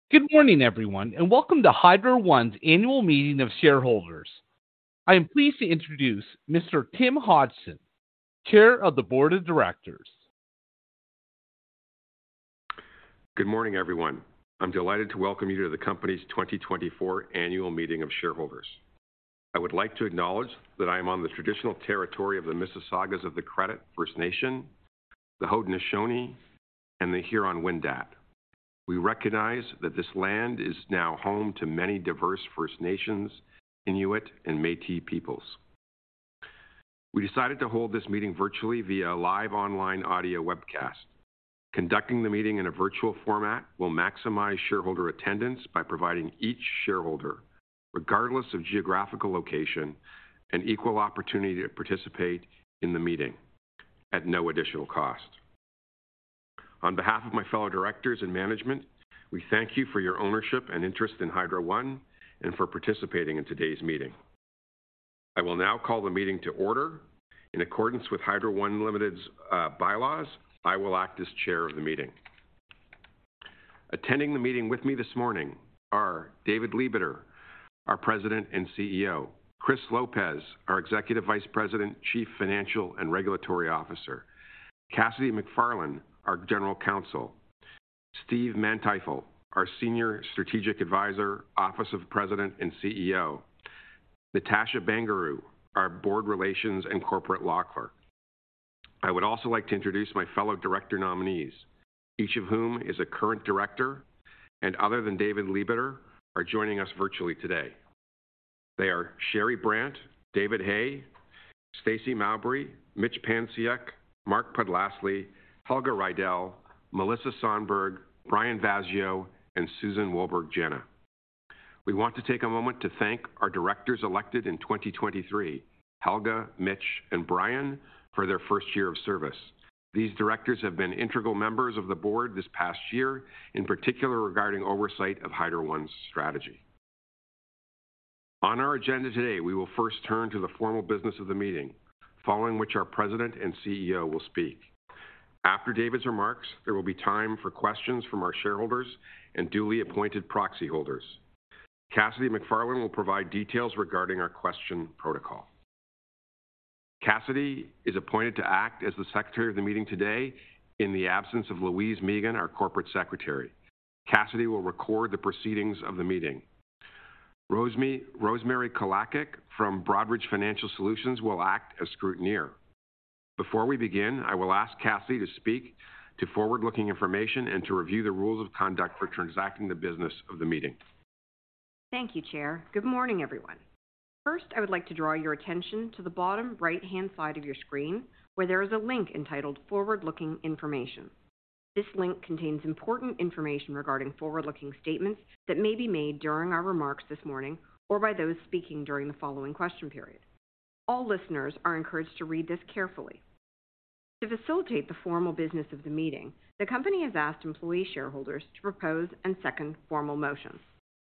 Good morning, everyone, and welcome to Hydro One's annual meeting of shareholders. I am pleased to introduce Mr. Tim Hodgson, Chair of the Board of Directors. Good morning, everyone. I'm delighted to welcome you to the company's 2024 annual meeting of shareholders. I would like to acknowledge that I am on the traditional territory of the Mississaugas of the Credit First Nation, the Haudenosaunee, and the Huron-Wendat. We recognize that this land is now home to many diverse First Nations, Inuit, and Métis peoples. We decided to hold this meeting virtually via a live online audio webcast. Conducting the meeting in a virtual format will maximize shareholder attendance by providing each shareholder, regardless of geographical location, an equal opportunity to participate in the meeting at no additional cost. On behalf of my fellow directors and management, we thank you for your ownership and interest in Hydro One and for participating in today's meeting. I will now call the meeting to order. In accordance with Hydro One Limited's bylaws, I will act as chair of the meeting. Attending the meeting with me this morning are David Lebeter, our President and CEO, Chris Lopez, our Executive Vice President, Chief Financial and Regulatory Officer, Cassidy McFarlane, our General Counsel, Steve Manteuffel, our Senior Strategic Advisor, Office of President and CEO, Natasha Bangaroo, our Board Relations and Corporate Law Clerk. I would also like to introduce my fellow director nominees, each of whom is a current director, and other than David Lebeter, are joining us virtually today. They are Sherry Brant, David Hay, Stacey Mowbray, Mitch Panciuk, Mark Podlasly, Helga Rydell, Melissa Sonberg, Brian Vazio, and Susan Wolberg-Jenna. We want to take a moment to thank our directors elected in 2023, Helga, Mitch, and Brian, for their first year of service. These directors have been integral members of the board this past year, in particular regarding oversight of Hydro One's strategy. On our agenda today, we will first turn to the formal business of the meeting, following which our President and CEO will speak. After David's remarks, there will be time for questions from our shareholders and duly appointed proxy holders. Cassidy McFarlane will provide details regarding our question protocol. Cassidy is appointed to act as the Secretary of the meeting today in the absence of Louise Megan, our Corporate Secretary. Cassidy will record the proceedings of the meeting. Rosemary Kolakic from Broadridge Financial Solutions will act as scrutineer. Before we begin, I will ask Cassidy to speak to forward-looking information and to review the rules of conduct for transacting the business of the meeting. Thank you, Chair. Good morning, everyone. First, I would like to draw your attention to the bottom right-hand side of your screen, where there is a link entitled Forward-Looking Information. This link contains important information regarding forward-looking statements that may be made during our remarks this morning or by those speaking during the following question period. All listeners are encouraged to read this carefully. To facilitate the formal business of the meeting, the company has asked employee shareholders to propose and second formal motions.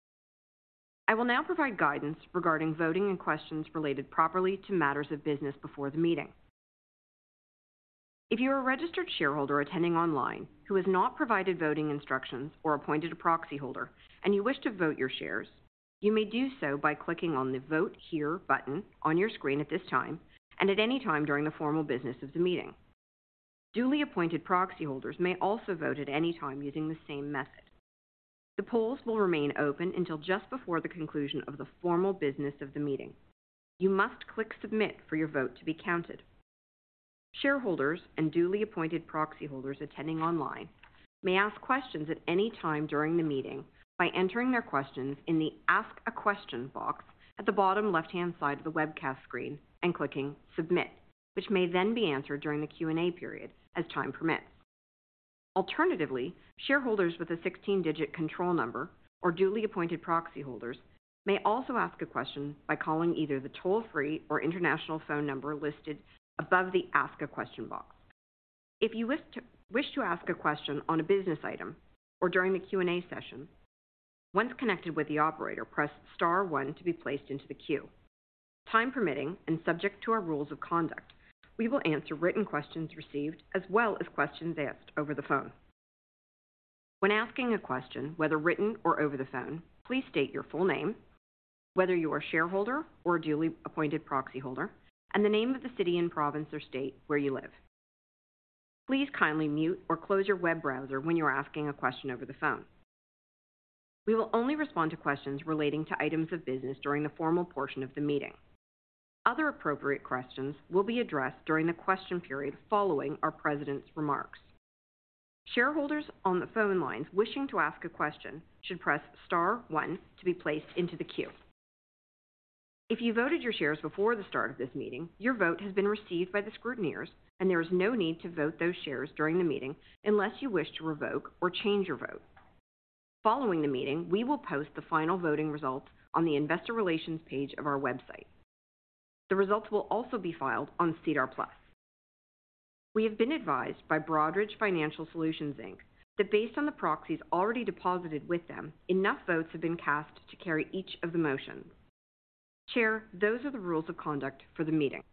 I will now provide guidance regarding voting and questions related properly to matters of business before the meeting. If you are a registered shareholder attending online who has not provided voting instructions or appointed a proxy holder and you wish to vote your shares, you may do so by clicking on the Vote Here button on your screen at this time and at any time during the formal business of the meeting. Duly appointed proxy holders may also vote at any time using the same method. The polls will remain open until just before the conclusion of the formal business of the meeting. You must click Submit for your vote to be counted. Shareholders and duly appointed proxy holders attending online may ask questions at any time during the meeting by entering their questions in the Ask a Question box at the bottom left-hand side of the webcast screen and clicking Submit, which may then be answered during the Q&A period as time permits. Alternatively, shareholders with a 16-digit control number or duly appointed proxy holders may also ask a question by calling either the toll-free or international phone number listed above the Ask a Question box. If you wish to ask a question on a business item or during the Q&A session, once connected with the operator, press star 1 to be placed into the queue. Time permitting and subject to our rules of conduct, we will answer written questions received as well as questions asked over the phone. When asking a question, whether written or over the phone, please state your full name, whether you are a shareholder or a duly appointed proxy holder, and the name of the city and province or state where you live. Please kindly mute or close your web browser when you are asking a question over the phone. We will only respond to questions relating to items of business during the formal portion of the meeting. Other appropriate questions will be addressed during the question period following our President's remarks. Shareholders on the phone lines wishing to ask a question should press star 1 to be placed into the queue. If you voted your shares before the start of this meeting, your vote has been received by the scrutineers, and there is no need to vote those shares during the meeting unless you wish to revoke or change your vote. Following the meeting, we will post the final voting results on the Investor Relations page of our website. The results will also be filed on SEDAR+. We have been advised by Broadridge Financial Solutions, Inc., that based on the proxies already deposited with them, enough votes have been cast to carry each of the motions. Chair, those are the rules of conduct for the meeting.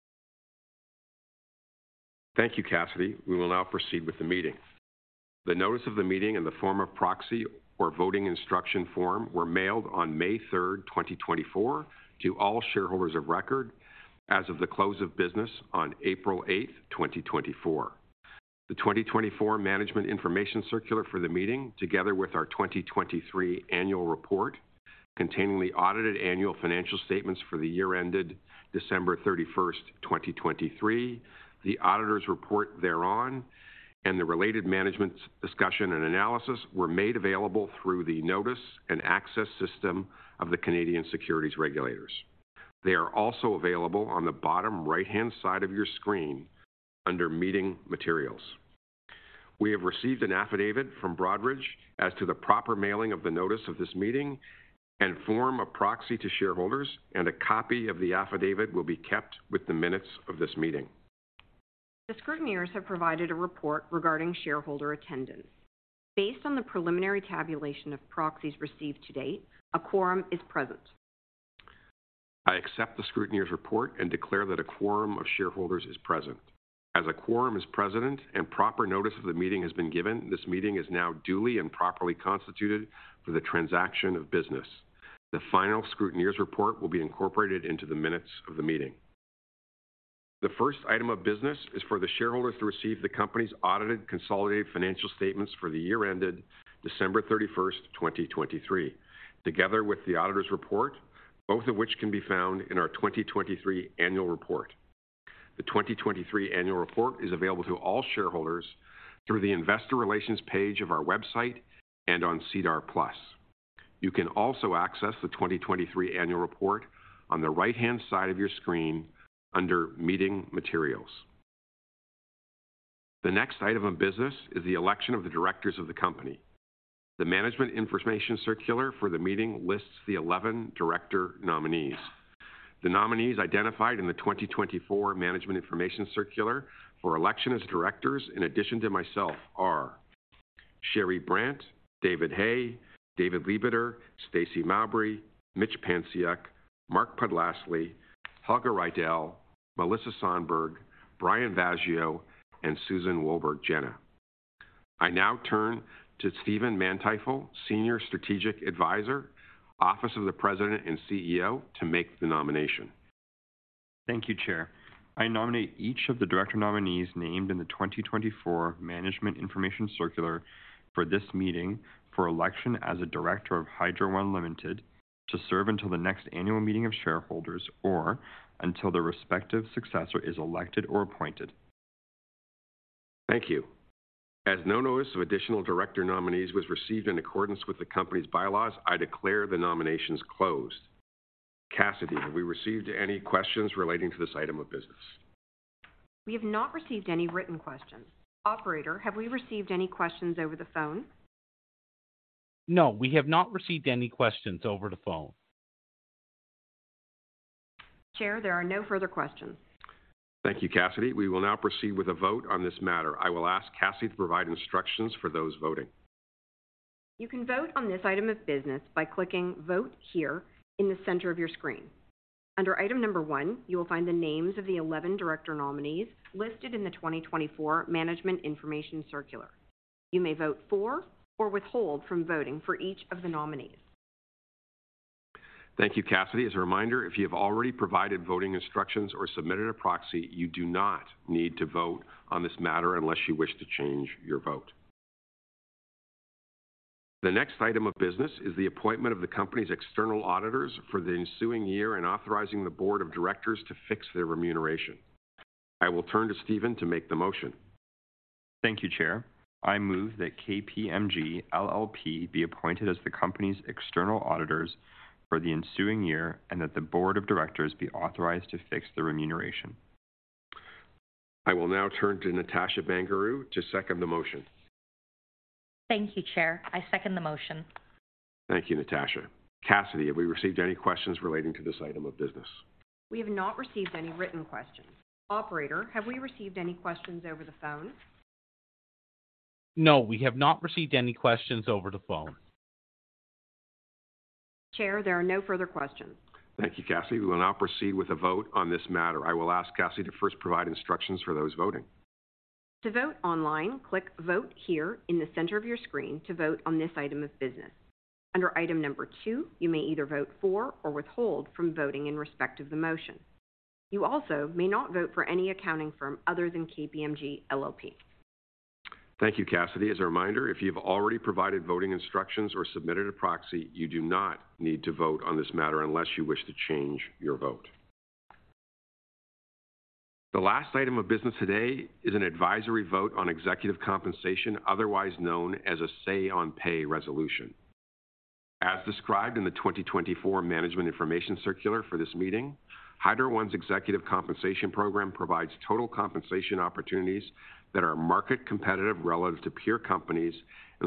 Thank you, Cassidy. We will now proceed with the meeting. The notice of the meeting and the form of proxy or voting instruction form were mailed on May 3rd, 2024, to all shareholders of record as of the close of business on April 8th, 2024. The 2024 Management Information Circular for the meeting, together with our 2023 annual report, containing the audited annual financial statements for the year ended December 31st, 2023, the auditor's report thereon, and the related management discussion and analysis were made available through the notice and access system of the Canadian Securities Regulators. They are also available on the bottom right-hand side of your screen under Meeting Materials. We have received an affidavit from Broadridge as to the proper mailing of the notice of this meeting and form of proxy to shareholders, and a copy of the affidavit will be kept with the minutes of this meeting. The scrutineers have provided a report regarding shareholder attendance. Based on the preliminary tabulation of proxies received to date, a quorum is present. I accept the scrutineer's report and declare that a quorum of shareholders is present. As a quorum is present and proper notice of the meeting has been given, this meeting is now duly and properly constituted for the transaction of business. The final scrutineer's report will be incorporated into the minutes of the meeting. The first item of business is for the shareholders to receive the company's audited consolidated financial statements for the year ended December 31st, 2023, together with the auditor's report, both of which can be found in our 2023 annual report. The 2023 annual report is available to all shareholders through the Investor Relations page of our website and on SEDAR+. You can also access the 2023 annual report on the right-hand side of your screen under Meeting Materials. The next item of business is the election of the directors of the company. The Management Information Circular for the meeting lists the 11 director nominees. The nominees identified in the 2024 Management Information Circular for election as directors, in addition to myself, are Sherry Brant, David Hay, David Lebeter, Stacey Mowbray, Mitch Panciuk, Mark Podlasly, Helga Rydell, Melissa Sonberg, Brian Vaggio, and Susan Wolburgh-Jenna. I now turn to Stephen Manteuffel, Senior Strategic Advisor, Office of the President and CEO, to make the nomination. Thank you, Chair. I nominate each of the director nominees named in the 2024 Management Information Circular for this meeting for election as a director of Hydro One Limited to serve until the next annual meeting of shareholders or until their respective successor is elected or appointed. Thank you. As no notice of additional director nominees was received in accordance with the company's bylaws, I declare the nominations closed. Cassidy, have we received any questions relating to this item of business? We have not received any written questions. Operator, have we received any questions over the phone? No, we have not received any questions over the phone. Chair, there are no further questions. Thank you, Cassidy. We will now proceed with a vote on this matter. I will ask Cassidy to provide instructions for those voting. You can vote on this item of business by clicking Vote Here in the center of your screen. Under item number 1, you will find the names of the 11 director nominees listed in the 2024 Management Information Circular. You may vote for or withhold from voting for each of the nominees. Thank you, Cassidy. As a reminder, if you have already provided voting instructions or submitted a proxy, you do not need to vote on this matter unless you wish to change your vote. The next item of business is the appointment of the company's external auditors for the ensuing year and authorizing the board of directors to fix their remuneration. I will turn to Stephen to make the motion. Thank you, Chair. I move that KPMG LLP be appointed as the company's external auditors for the ensuing year and that the board of directors be authorized to fix the remuneration. I will now turn to Natasha Bangaroo to second the motion. Thank you, Chair. I second the motion. Thank you, Natasha. Cassidy, have we received any questions relating to this item of business? We have not received any written questions. Operator, have we received any questions over the phone? No, we have not received any questions over the phone. Chair, there are no further questions. Thank you, Cassidy. We will now proceed with a vote on this matter. I will ask Cassidy to first provide instructions for those voting. To vote online, click Vote Here in the center of your screen to vote on this item of business. Under item number 2, you may either vote for or withhold from voting in respect of the motion. You also may not vote for any accounting firm other than KPMG LLP. Thank you, Cassidy. As a reminder, if you have already provided voting instructions or submitted a proxy, you do not need to vote on this matter unless you wish to change your vote. The last item of business today is an advisory vote on executive compensation, otherwise known as a say-on-pay resolution. As described in the 2024 Management Information Circular for this meeting, Hydro One's executive compensation program provides total compensation opportunities that are market competitive relative to peer companies and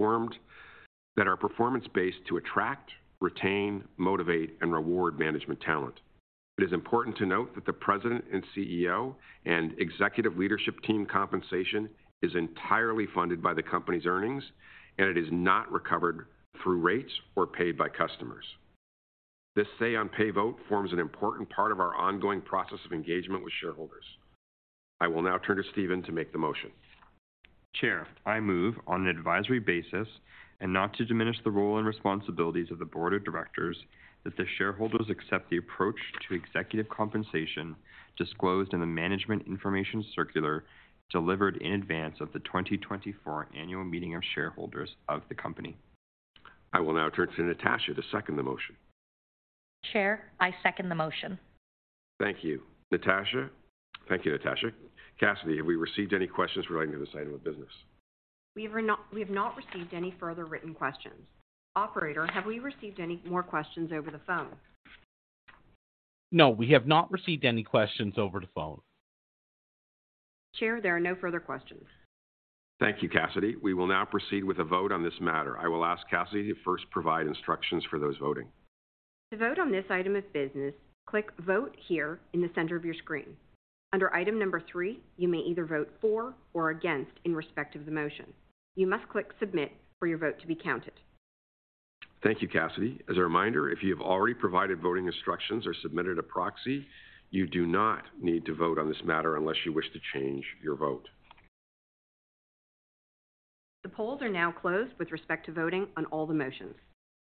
that are performance-based to attract, retain, motivate, and reward management talent. It is important to note that the President and CEO and executive leadership team compensation is entirely funded by the company's earnings, and it is not recovered through rates or paid by customers. This say-on-pay vote forms an important part of our ongoing process of engagement with shareholders. I will now turn to Stephen to make the motion. Chair, I move on an advisory basis and not to diminish the role and responsibilities of the board of directors that the shareholders accept the approach to executive compensation disclosed in the Management Information Circular delivered in advance of the 2024 annual meeting of shareholders of the company. I will now turn to Natasha to second the motion. Chair, I second the motion. Thank you, Natasha. Cassidy, have we received any questions relating to this item of business? We have not received any further written questions. Operator, have we received any more questions over the phone? No, we have not received any questions over the phone. Chair, there are no further questions. Thank you, Cassidy. We will now proceed with a vote on this matter. I will ask Cassidy to first provide instructions for those voting. To vote on this item of business, click Vote Here in the center of your screen. Under item number 3, you may either vote for or against in respect of the motion. You must click Submit for your vote to be counted. Thank you, Cassidy. As a reminder, if you have already provided voting instructions or submitted a proxy, you do not need to vote on this matter unless you wish to change your vote. The polls are now closed with respect to voting on all the motions.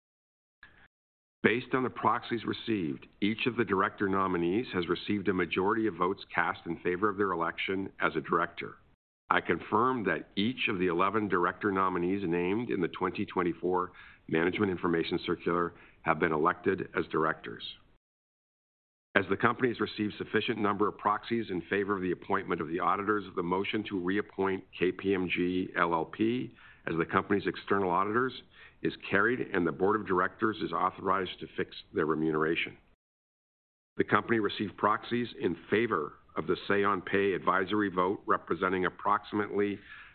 Based on the proxies received, each of the director nominees has received a majority of votes cast in favor of their election as a director. I confirm that each of the 11 director nominees named in the 2024 Management Information Circular have been elected as directors. As the company has received sufficient number of proxies in favor of the appointment of the auditors, the motion to reappoint KPMG LLP as the company's external auditors is carried, and the board of directors is authorized to fix their remuneration. The company received proxies in favor of the say-on-pay advisory vote representing approximately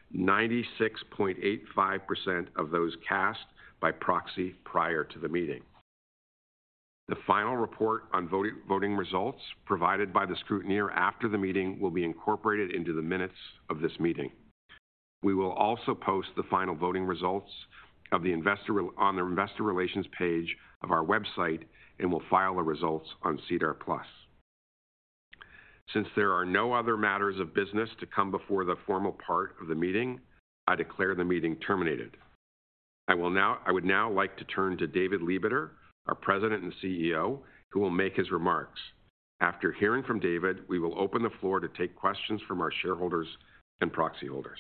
96.85% of those cast by proxy prior to the meeting. The final report on voting results provided by the scrutineer after the meeting will be incorporated into the minutes of this meeting. We will also post the final voting results of the on the investor relations page of our website and will file the results on SEDAR+. Since there are no other matters of business to come before the formal part of the meeting, I declare the meeting terminated. I would now like to turn to David Lebeter, our President and CEO, who will make his remarks. After hearing from David, we will open the floor to take questions from our shareholders and proxy holders.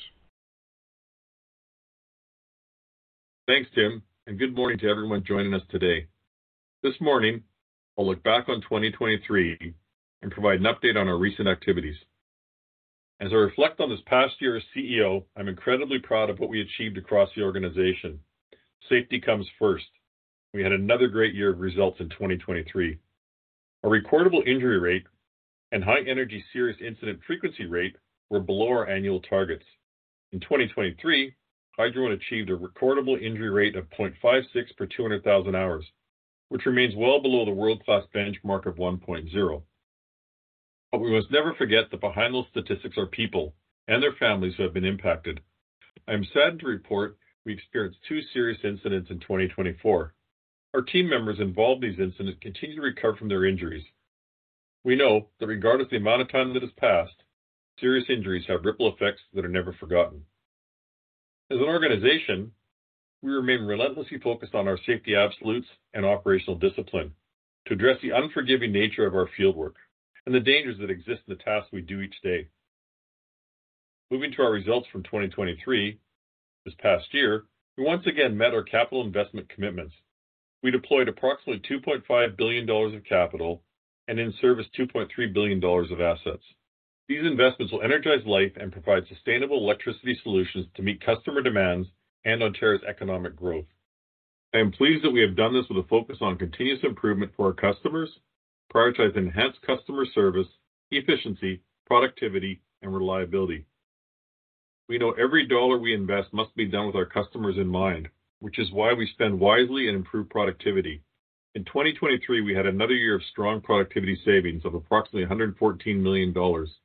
Thanks, Tim, and good morning to everyone joining us today. This morning, I'll look back on 2023 and provide an update on our recent activities. As I reflect on this past year as CEO, I'm incredibly proud of what we achieved across the organization. Safety comes first. We had another great year of results in 2023. Our recordable injury rate and high-energy serious incident frequency rate were below our annual targets. In 2023, Hydro One achieved a recordable injury rate of 0.56 per 200,000 hours, which remains well below the world-class benchmark of 1.0. But we must never forget that behind those statistics are people and their families who have been impacted. I am saddened to report we experienced 2 serious incidents in 2024. Our team members involved in these incidents continue to recover from their injuries. We know that regardless of the amount of time that has passed, serious injuries have ripple effects that are never forgotten. As an organization, we remain relentlessly focused on our safety absolutes and operational discipline to address the unforgiving nature of our fieldwork and the dangers that exist in the tasks we do each day. Moving to our results from 2023, this past year, we once again met our capital investment commitments. We deployed approximately $2.5 billion of capital and in service $2.3 billion of assets. These investments will energize life and provide sustainable electricity solutions to meet customer demands and Ontario's economic growth. I am pleased that we have done this with a focus on continuous improvement for our customers, prioritize enhanced customer service, efficiency, productivity, and reliability. We know every dollar we invest must be done with our customers in mind, which is why we spend wisely and improve productivity. In 2023, we had another year of strong productivity savings of approximately $114 million.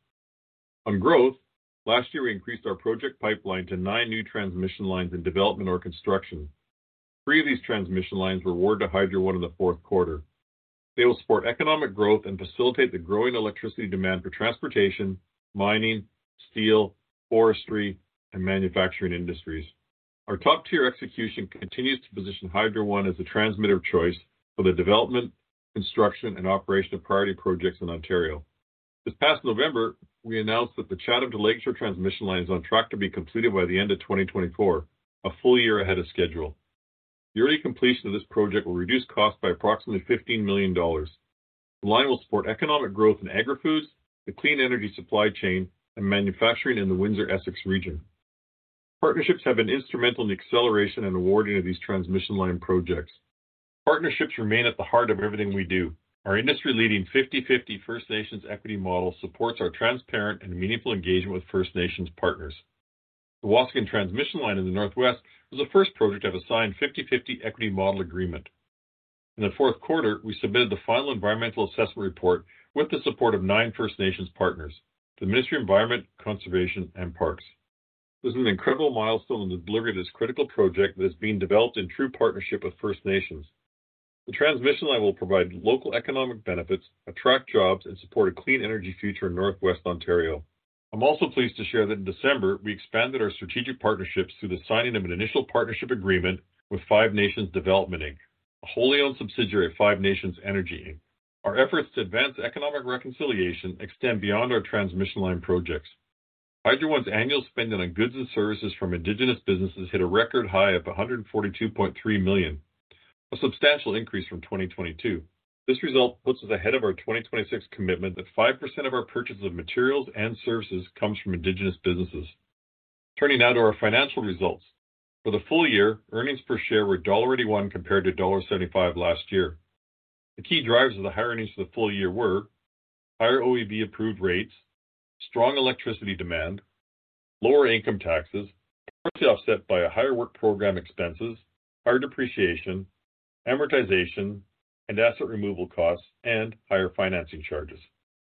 On growth, last year we increased our project pipeline to 9 new transmission lines in development or construction. 3 of these transmission lines were awarded to Hydro One in the fourth quarter. They will support economic growth and facilitate the growing electricity demand for transportation, mining, steel, forestry, and manufacturing industries. Our top-tier execution continues to position Hydro One as the transmitter of choice for the development, construction, and operation of priority projects in Ontario. This past November, we announced that the Chatham to Lakeshore transmission line is on track to be completed by the end of 2024, a full year ahead of schedule. The early completion of this project will reduce costs by approximately $15 million. The line will support economic growth in agri-foods, the clean energy supply chain, and manufacturing in the Windsor-Essex region. Partnerships have been instrumental in the acceleration and awarding of these transmission line projects. Partnerships remain at the heart of everything we do. Our industry-leading 50/50 First Nations equity model supports our transparent and meaningful engagement with First Nations partners. The Waasigan Transmission Line in the Northwest was the first project to have a signed 50/50 equity model agreement. In the fourth quarter, we submitted the final environmental assessment report with the support of 9 First Nations partners, the Ministry of Environment, Conservation, and Parks. This is an incredible milestone in the delivery of this critical project that is being developed in true partnership with First Nations. The transmission line will provide local economic benefits, attract jobs, and support a clean energy future in Northwest Ontario. I'm also pleased to share that in December, we expanded our strategic partnerships through the signing of an initial partnership agreement with Five Nations Development Inc., a wholly owned subsidiary of Five Nations Energy Inc. Our efforts to advance economic reconciliation extend beyond our transmission line projects. Hydro One's annual spending on goods and services from Indigenous businesses hit a record high of $142.3 million, a substantial increase from 2022. This result puts us ahead of our 2026 commitment that 5% of our purchases of materials and services comes from Indigenous businesses. Turning now to our financial results. For the full year, earnings per share were $1.81 compared to $1.75 last year. The key drivers of the higher earnings for the full year were higher OEB approved rates, strong electricity demand, lower income taxes, partially offset by a higher work program expenses, higher depreciation, amortization, and asset removal costs, and higher financing charges.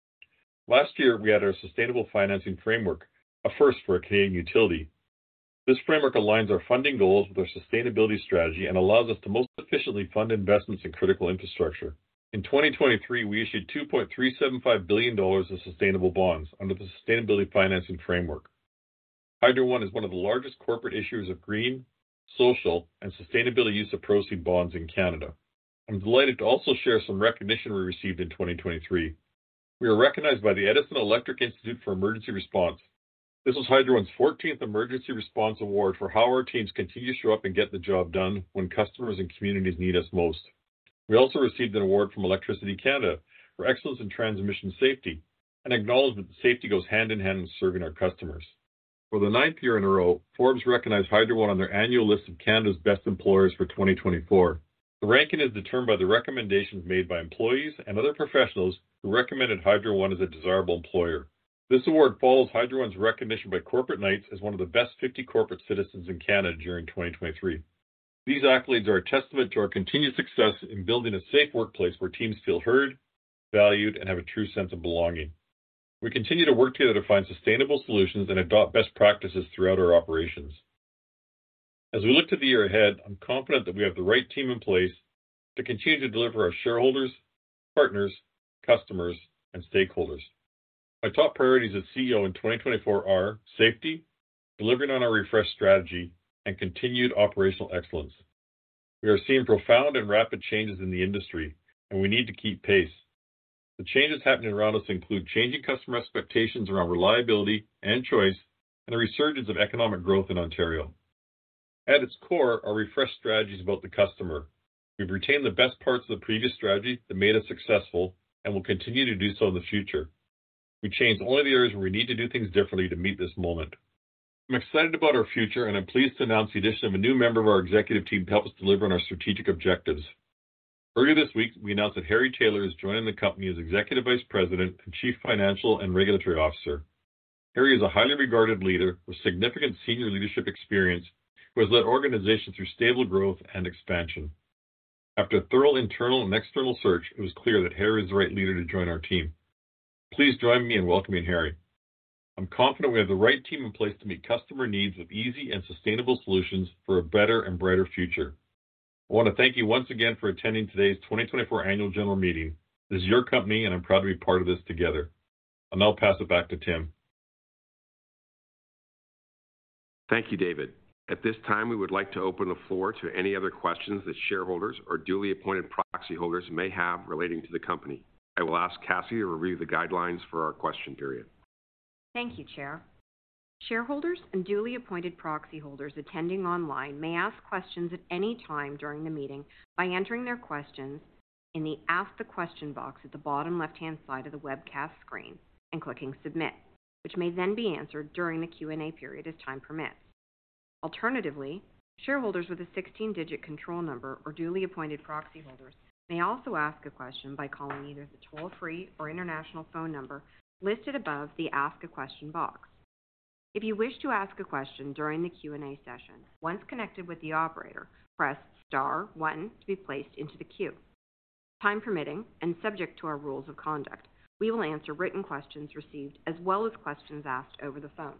Last year, we had our Sustainable Financing Framework, a first for a Canadian utility. This framework aligns our funding goals with our sustainability strategy and allows us to most efficiently fund investments in critical infrastructure. In 2023, we issued $2.375 billion of sustainable bonds under the Sustainability Financing Framework. Hydro One is one of the largest corporate issuers of green, social, and sustainability use of proceeds bonds in Canada. I'm delighted to also share some recognition we received in 2023. We were recognized by the Edison Electric Institute for Emergency Response. This was Hydro One's 14th Emergency Response Award for how our teams continue to show up and get the job done when customers and communities need us most. We also received an award from Electricity Canada for excellence in transmission safety, and acknowledgement that safety goes hand in hand with serving our customers. For the 9th year in a row, Forbes recognized Hydro One on their annual list of Canada's best employers for 2024. The ranking is determined by the recommendations made by employees and other professionals who recommended Hydro One as a desirable employer. This award follows Hydro One's recognition by Corporate Knights as one of the best 50 corporate citizens in Canada during 2023. These accolades are a testament to our continued success in building a safe workplace where teams feel heard, valued, and have a true sense of belonging. We continue to work together to find sustainable solutions and adopt best practices throughout our operations. As we look to the year ahead, I'm confident that we have the right team in place to continue to deliver our shareholders, partners, customers, and stakeholders. My top priorities as CEO in 2024 are safety, delivering on our refreshed strategy, and continued operational excellence. We are seeing profound and rapid changes in the industry, and we need to keep pace. The changes happening around us include changing customer expectations around reliability and choice, and a resurgence of economic growth in Ontario. At its core, our refreshed strategy is about the customer. We've retained the best parts of the previous strategy that made us successful and will continue to do so in the future. We changed only the areas where we need to do things differently to meet this moment. I'm excited about our future, and I'm pleased to announce the addition of a new member of our executive team to help us deliver on our strategic objectives. Earlier this week, we announced that Harry Taylor is joining the company as Executive Vice President and Chief Financial and Regulatory Officer. Harry is a highly regarded leader with significant senior leadership experience who has led organizations through stable growth and expansion. After a thorough internal and external search, it was clear that Harry is the right leader to join our team. Please join me in welcoming Harry. I'm confident we have the right team in place to meet customer needs with easy and sustainable solutions for a better and brighter future. I want to thank you once again for attending today's 2024 Annual General Meeting. This is your company, and I'm proud to be part of this together. I'll now pass it back to Tim. Thank you, David. At this time, we would like to open the floor to any other questions that shareholders or duly appointed proxy holders may have relating to the company. I will ask Cassie to review the guidelines for our question period. Thank you, Chair. Shareholders and duly appointed proxy holders attending online may ask questions at any time during the meeting by entering their questions in the Ask the Question box at the bottom left-hand side of the webcast screen and clicking Submit, which may then be answered during the Q&A period as time permits. Alternatively, shareholders with a 16-digit control number or duly appointed proxy holders may also ask a question by calling either the toll-free or international phone number listed above the Ask a Question box. If you wish to ask a question during the Q&A session, once connected with the operator, press *1 to be placed into the queue. Time permitting, and subject to our rules of conduct, we will answer written questions received as well as questions asked over the phone.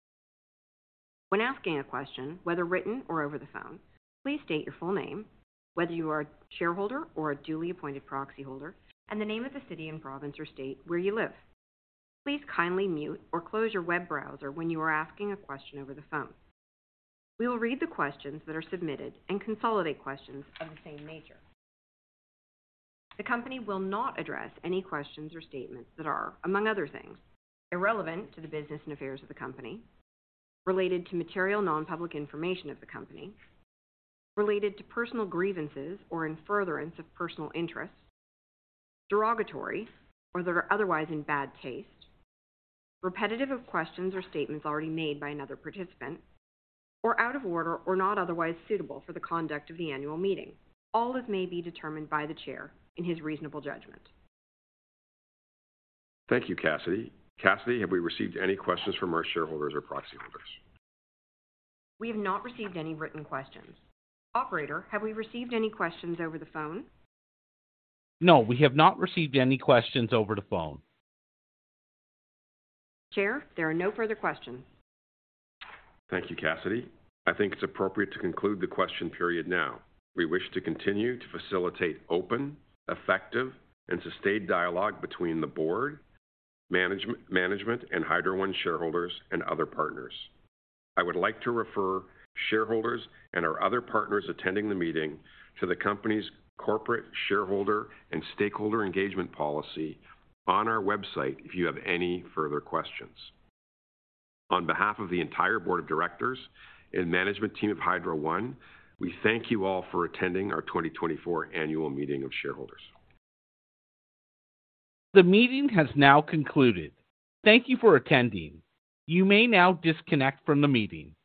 When asking a question, whether written or over the phone, please state your full name, whether you are a shareholder or a duly appointed proxy holder, and the name of the city and province or state where you live. Please kindly mute or close your web browser when you are asking a question over the phone. We will read the questions that are submitted and consolidate questions of the same nature. The company will not address any questions or statements that are, among other things, irrelevant to the business and affairs of the company, related to material non-public information of the company, related to personal grievances or in furtherance of personal interests, derogatory or that are otherwise in bad taste, repetitive of questions or statements already made by another participant, or out of order or not otherwise suitable for the conduct of the annual meeting, all as may be determined by the Chair in his reasonable judgment. Thank you, Cassidy. Cassidy, have we received any questions from our shareholders or proxy holders? We have not received any written questions. Operator, have we received any questions over the phone? No, we have not received any questions over the phone. Chair, there are no further questions. Thank you, Cassidy. I think it's appropriate to conclude the question period now. We wish to continue to facilitate open, effective, and sustained dialogue between the board, management, and Hydro One shareholders and other partners. I would like to refer shareholders, and our other partners attending the meeting to the company's corporate shareholder and stakeholder engagement policy on our website if you have any further questions. On behalf of the entire Board of Directors and management team of Hydro One, we thank you all for attending our 2024 Annual Meeting of Shareholders. The meeting has now concluded. Thank you for attending. You may now disconnect from the meeting.